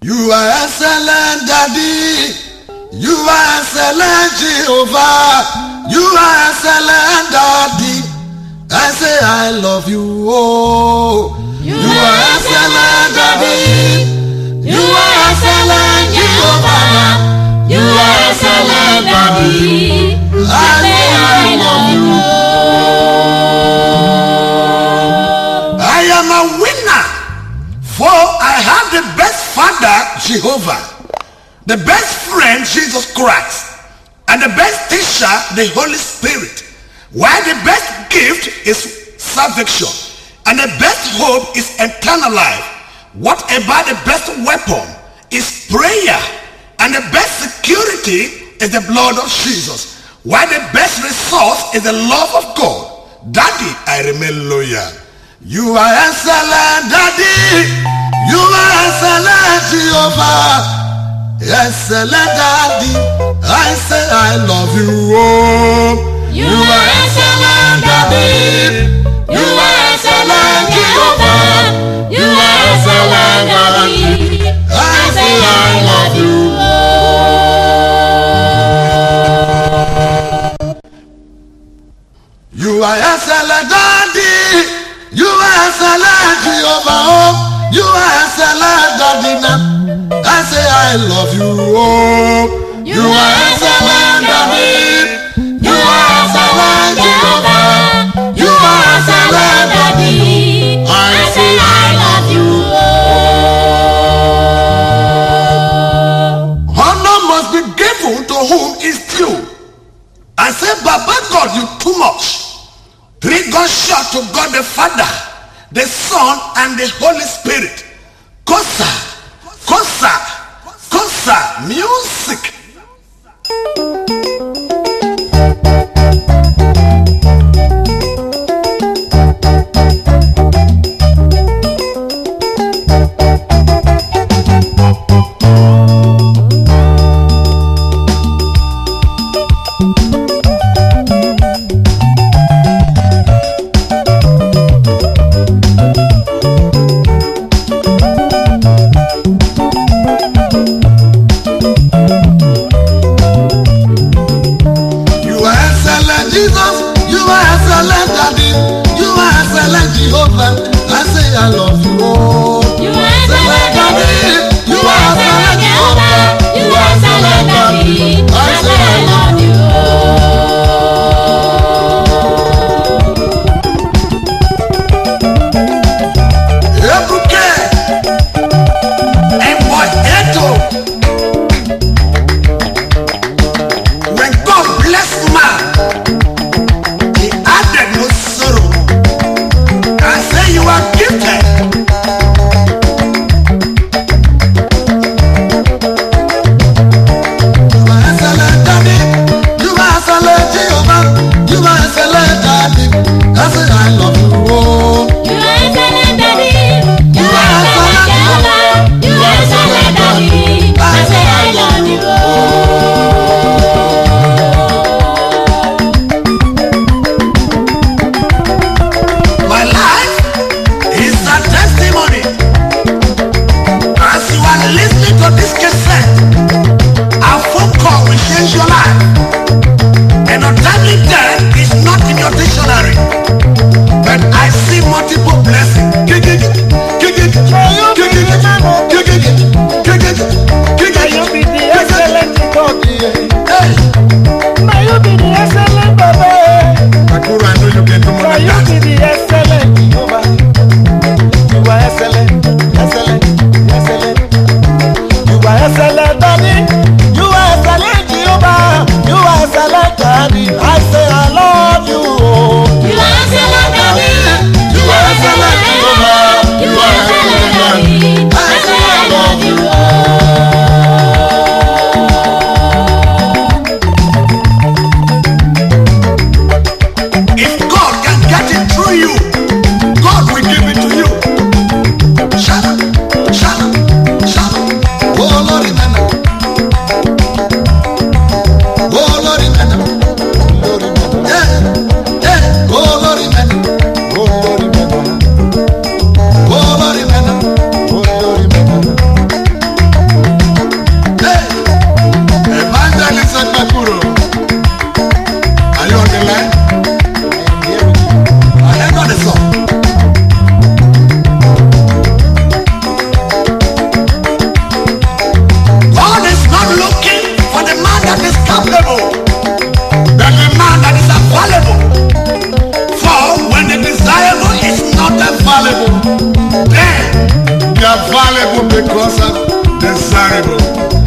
You are excellent, Daddy. You are excellent, Jehovah. You are excellent, Daddy. I say I love you. Oh, you are excellent, Daddy. You are excellent, Jehovah. You are excellent, Daddy. I say I love you. I am a winner, for I have the best Father, Jehovah, the best friend, Jesus Christ, and the best teacher, the Holy Spirit. While the best gift is salvation, and the best hope is eternal life. What about the best weapon is prayer, and the best security is the blood of Jesus. While the best resource is the love of God. Daddy, I remain loyal. You are excellent, Daddy. You are excellent, Jehovah. Excellent, Daddy. I say I love you. Oh, you are excellent, Daddy. You are excellent, Jehovah. You are excellent, Daddy. I say I love you. You are excellent, Daddy. You are excellent, Jehovah. Oh, you are excellent, Daddy. Now I say I love you. Oh, you are excellent, Daddy. You are excellent, Jehovah. You are excellent, Daddy. I say I love you. Honor must be given to whom is due. I say, Baba God, you too much. Three gunshots to God the Father, the Son, and the Holy Spirit. Kosa, Kosa, Kosa, music. Jehovah, I say I love you. Oh, you are excellent, Daddy. You are excellent, Jehovah. You are excellent, Daddy. I say I love you. Ebuke and Boyeto. When God bless man, He added no sorrow. I say you are gifted. You are excellent, Daddy. You are excellent, Jehovah. You are excellent, Daddy. I say I love you. Oh, you are excellent, Daddy. You are excellent, Jehovah. You are excellent, Daddy. I say I love you. valuable. Then you are valuable because of desirable.